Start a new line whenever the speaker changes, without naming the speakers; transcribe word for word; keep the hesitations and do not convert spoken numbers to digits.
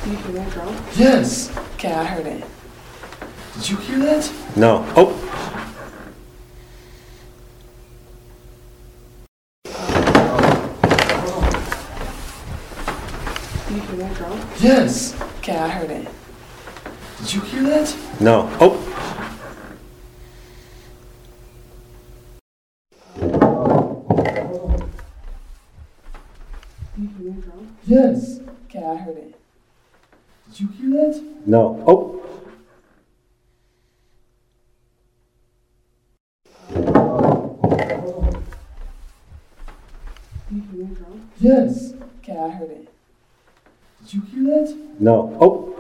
Did you hear that, girl?
Yes.
Okay, I heard it.
Did you hear that?
No. Oh.
Did you hear that, girl?
Yes.
Okay, I heard it.
Did you hear that?
No. Oh.
Did you hear that, girl?
Yes.
Okay, I heard it.
Did you hear that?
No. Oh.
Did you hear that, girl?
Yes.
Okay, I heard it.
Did you hear that?
No. Oh.